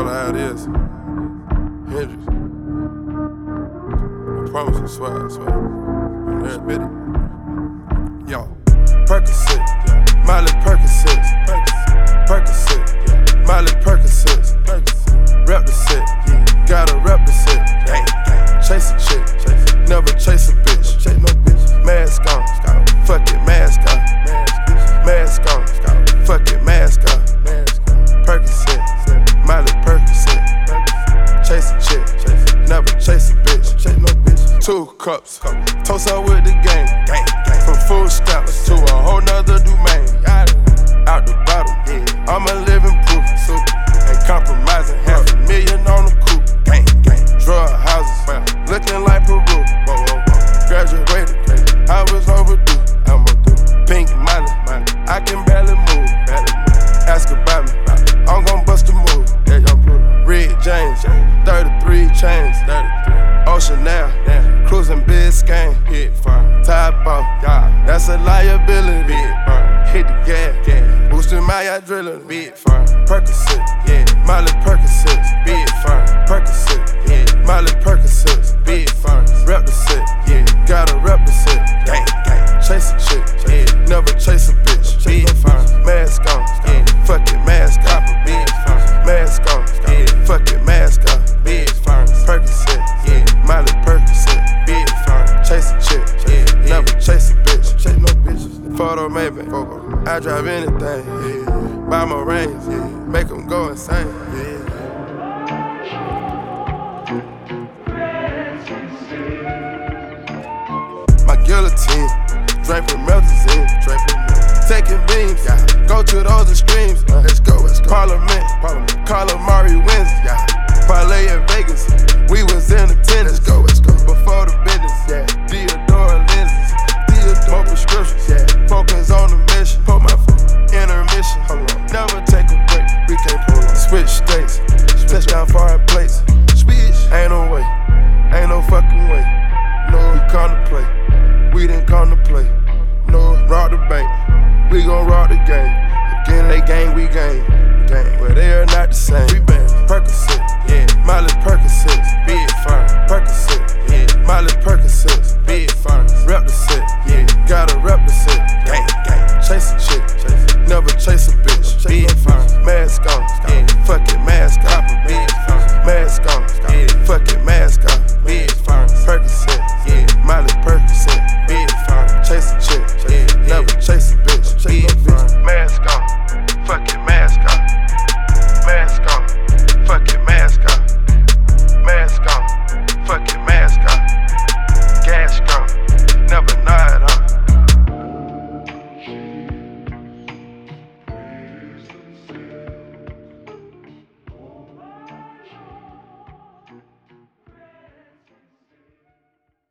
matter how it is. Hendrix. I promise you, swear, I swear. I'm there, admit it. Yo, Percocet, Miley Percocet, Percocet, Miley Percocet, rep the set, gotta rep the set. Chase a chick, never chase a bitch. Mask on, fuck it, mask on. Mask on, fuck it, mask on. Percocet, Miley Percocet. Chase a chick, never chase a bitch. 2 cups, toast up with the game. From food stamps to a whole nother domain. Out the bottom, I'm a living proof. Ain't compromising, $500,000 on the coupe. Drug houses, looking like Peru. Graduated, I was overdue. Pink money, I can barely move. Ask about me, I'm gon' bust a move. Red James, 33 chains. Ocean now, cruising Biscayne. Top off, that's a liability. Hit the gas, boosting my adrenaline. Percocet, Miley Percocet, big firm. Percocet, Miley Percocet, big firm. Rep the set, gotta rep the set. Chase a chick, never chase a bitch. Big firm, mask on, fuck it, mask on. Mask on, fuck it, mask on. Big firm, Percocet, Miley Percocet, big firm. Chase a chick, never chase a bitch. Chase no bitches. Photo maybe, I drive anything. Buy my range, make them go insane. My guillotine, draping melazine, taking beams, go to those extremes. Let's go. Parliament, calamari wins, parlay in Vegas, we was in attendance. Let's go. Before the business, Theodore lenses, more prescriptions, focus on the mission. Put my foot, intermission, never take a break, we can't pull on. Switch states, touchdown foreign plates, ain't no way, ain't no fucking way. No, we come to play, we didn't come to play. No, rob the bank, we gon' rob the game. Again, they gang, we gang, but they are not the same. We been Percocet, Miley Percocet, big firm. Percocet, Miley Percocet, big firm. Rep the set, gotta rep the set. Chase a chick, never chase a bitch. Big firm, mask on,